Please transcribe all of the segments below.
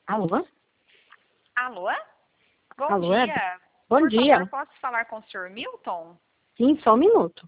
Alô? Alô? Bom Alô, dia. Bom Por dia. favor, posso falar com o senhor Milton? Sim, só um minuto.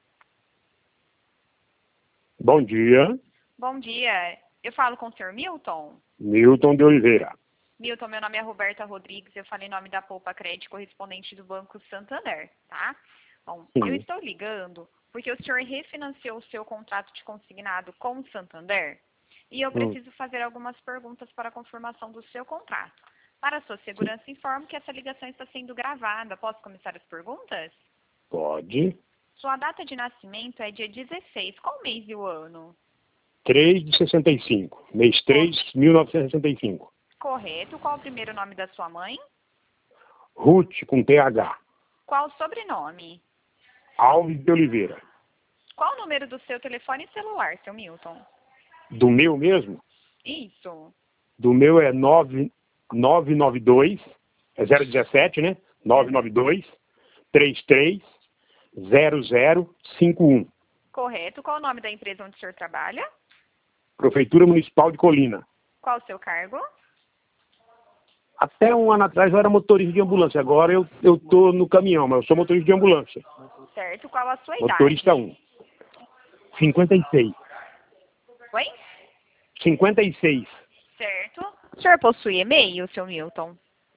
Bom dia, Bom dia. Eu falo com o senhor Milton? Milton de Oliveira. Milton, meu nome é Roberta Rodrigues, eu falei em nome da Poupa Crédito correspondente do Banco Santander, tá? Bom, Sim. eu estou ligando porque o senhor refinanciou o seu contrato de consignado com o Santander e eu preciso fazer algumas perguntas para a confirmação do seu contrato. Para a sua segurança, informo que essa ligação está sendo gravada. Posso começar as perguntas? Pode. Sua data de nascimento é dia 16. Qual mês e o ano? 3 de 65. Mês 3, 1965. Correto. Qual o primeiro nome da sua mãe? Ruth com TH. Qual o sobrenome? Alves de Oliveira. Qual o número do seu telefone celular, seu Milton? Do meu mesmo? Isso. Do meu é 992, é 017, né? 992 33 0051. Correto. Qual o nome da empresa onde o senhor trabalha? Prefeitura Municipal de Colina. Qual o seu cargo? Até um ano atrás eu era motorista de ambulância. Agora eu tô no caminhão, mas eu sou motorista de ambulância. Certo. Qual a sua Motorista idade? 1. 56. Oi? 56. Certo. O senhor possui e-mail, seu Milton?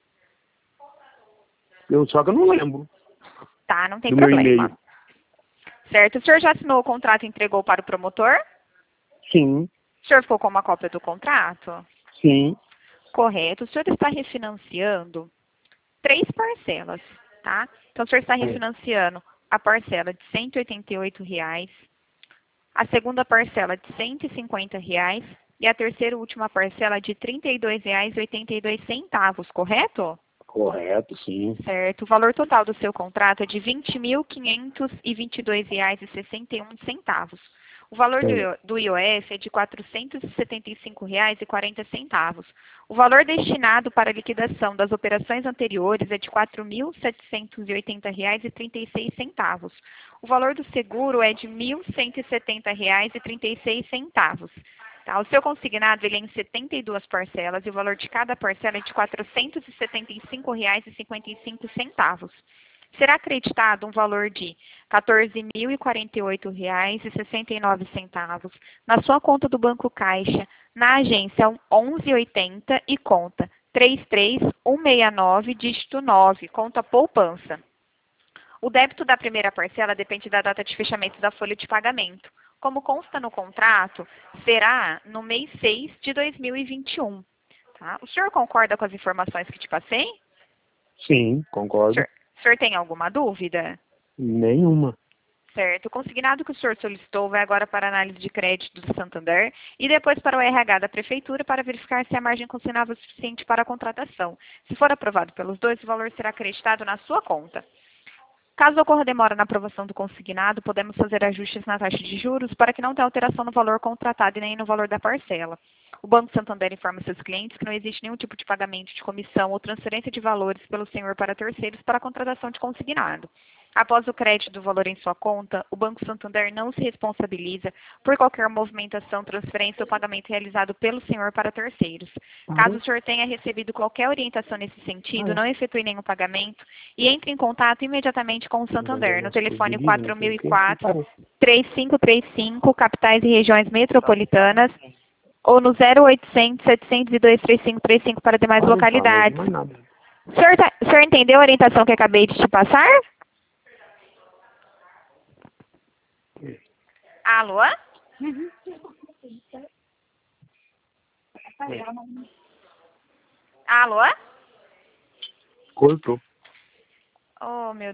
Só que eu não lembro Tá, não tem do meu problema. e-mail. Certo. O senhor já assinou o contrato e entregou para o promotor? Sim, O senhor ficou com uma cópia do contrato? sim. Correto. O senhor está refinanciando 3 parcelas, tá? Então, o senhor está refinanciando a parcela de R$ 188, a segunda parcela de R$ 150 e a terceira e última parcela de R$ 32,82, correto? Correto, sim. Certo. O valor total do seu contrato é de R$ 20.522,61. O valor do IOF é de R$ 475,40. O valor destinado para a liquidação das operações anteriores é de R$ 4.780,36. O valor do seguro é de R$ 1.170,36. Tá? O seu consignado ele é em 72 parcelas e o valor de cada parcela é de R$ 475,55. Será acreditado um valor de R$ 14.048,69 na sua conta do Banco Caixa, na agência 1180 e conta 33169, dígito 9, conta poupança. O débito da primeira parcela depende da data de fechamento da folha de pagamento. Como consta no contrato, será no mês 6 de 2021. Tá? O senhor concorda com as informações que te passei? Sim, concordo. O senhor tem alguma dúvida? Nenhuma. Certo. O consignado que o senhor solicitou vai agora para a análise de crédito do Santander e depois para o RH da Prefeitura para verificar se a margem consignável é suficiente para a contratação. Se for aprovado pelos dois, o valor será acreditado na sua conta. Caso ocorra demora na aprovação do consignado, podemos fazer ajustes na taxa de juros para que não tenha alteração no valor contratado e nem no valor da parcela. O Banco Santander informa seus clientes que não existe nenhum tipo de pagamento de comissão ou transferência de valores pelo senhor para terceiros para a contratação de consignado. Após o crédito do valor em sua conta, o Banco Santander não se responsabiliza por qualquer movimentação, transferência ou pagamento realizado pelo senhor para terceiros. Caso o senhor tenha recebido qualquer orientação nesse sentido, não efetue nenhum pagamento e entre em contato imediatamente com o Santander no telefone 4004-3535, capitais e regiões metropolitanas, ou no 0800 702 3535 para demais localidades. O senhor entendeu a orientação que acabei de te passar? Alô? Alô? Cortou. Oh, meu